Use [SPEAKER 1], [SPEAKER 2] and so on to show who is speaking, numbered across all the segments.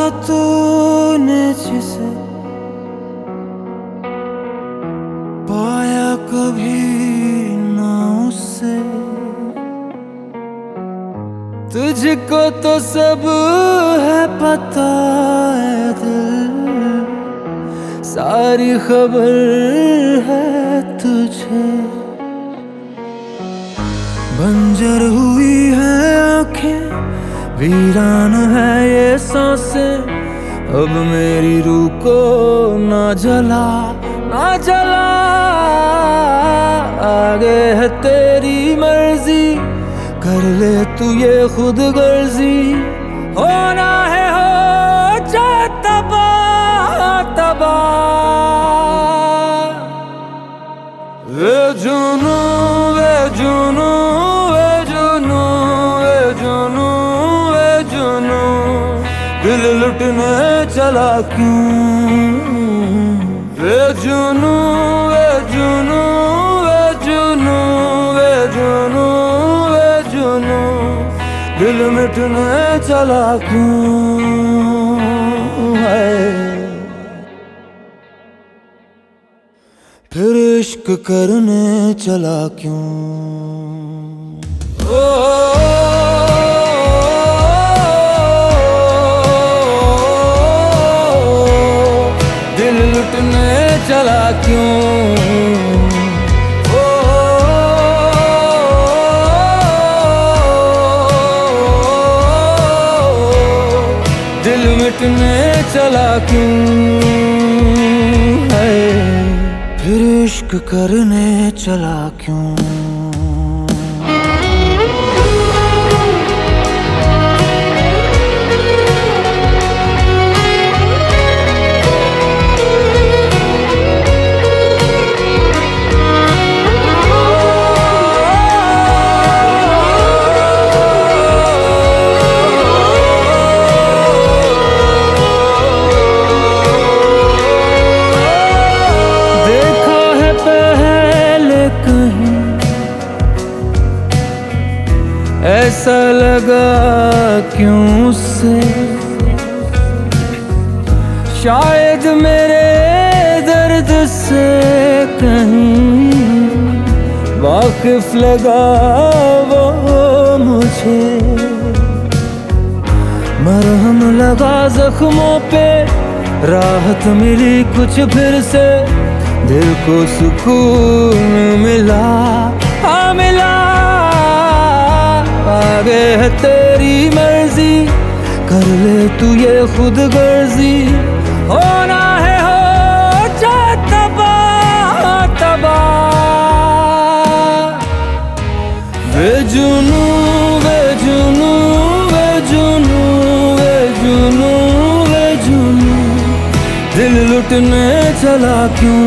[SPEAKER 1] था तूने जिसे पाया कभी ना उससे। तुझको तो सब है पता है दिल, सारी खबर है तुझे। बंजर हुई है आंखें, वीरान है ये सांसें, अब मेरी रूह को ना जला ना जला। आगे है तेरी मर्जी, कर ले तू ये खुद गर्जी। होना है हो जा तबाह तबाह। वे जुनू वे जुनू वे जुनू वे जुनू वे जुनू, दिल लुटने चला क्यों। वे जुनू वे जुनू वे जुनू वे जुनू वे जुनू, दिल मिटने चला क्यों है। फिर इश्क करने चला क्यों। ओ दिल लुटने चला क्यों। ओ दिल मिटने चला क्यों है। फिर इश्क करने चला क्यों। ऐसा लगा क्यों उससे, शायद मेरे दर्द से कहीं वाकिफ लगा वो मुझे। मरहम लगा जख्मों पे, राहत मिली कुछ फिर से, दिल को सुकून मिला हाँ मिला। आगे है तेरी मर्जी, कर ले तू ये खुद गर्जी। होना है हो जा तबाह तबाह। वे जुनू वे जुनू वे जुनू वे जुनू वे जुनू, दिल लुटने चला क्यों।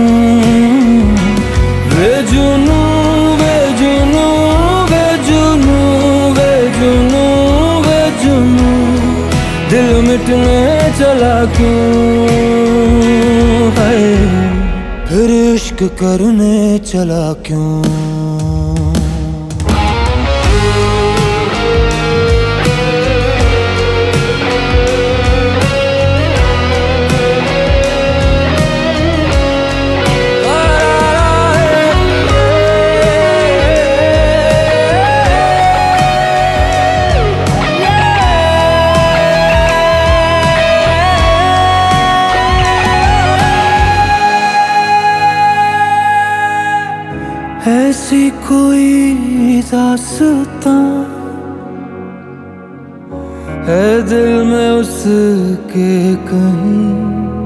[SPEAKER 1] वे जुनू वे जुनू वे जुनू वे जुनू वे जुनू, दिल मिटने चला क्यों है। फिर इश्क करने चला क्यों। ऐसी कोई दास्तां है दिल में उसके कहीं,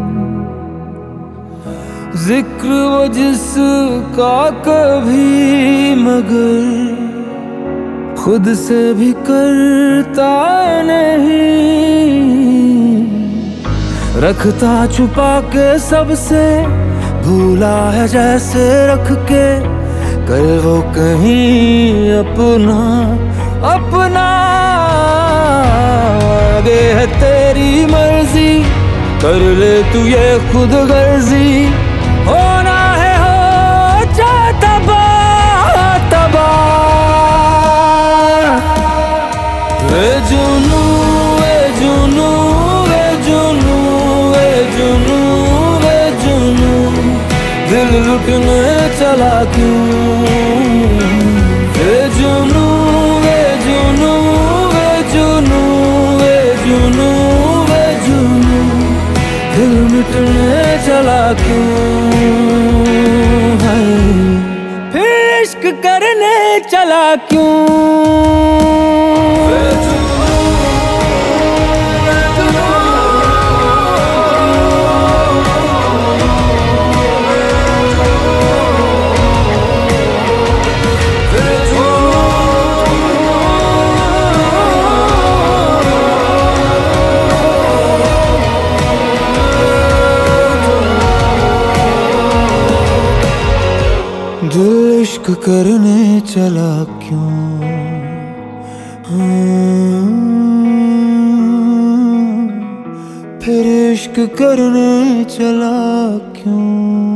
[SPEAKER 1] जिक्र वो जिसका कभी मगर खुद से भी करता नहीं। रखता छुपा के सबसे, भूला है जैसे रख के, कर वो कहीं अपना अपना। आगे है तेरी मर्जी, कर ले तू ये खुद गर्जी। होना है हो जा तबाह तबाह। वे जुनू वे जुनू वे जुनू दिल लुटने चला क्यों? वे जुनू वे जुनू वे जुनू वे जुनू वे जुनू, दिल मिटने चला क्यों? हाय फिर इश्क करने चला क्यों? दिल इश्क करने चला क्यों? फिर इश्क करने चला क्यों?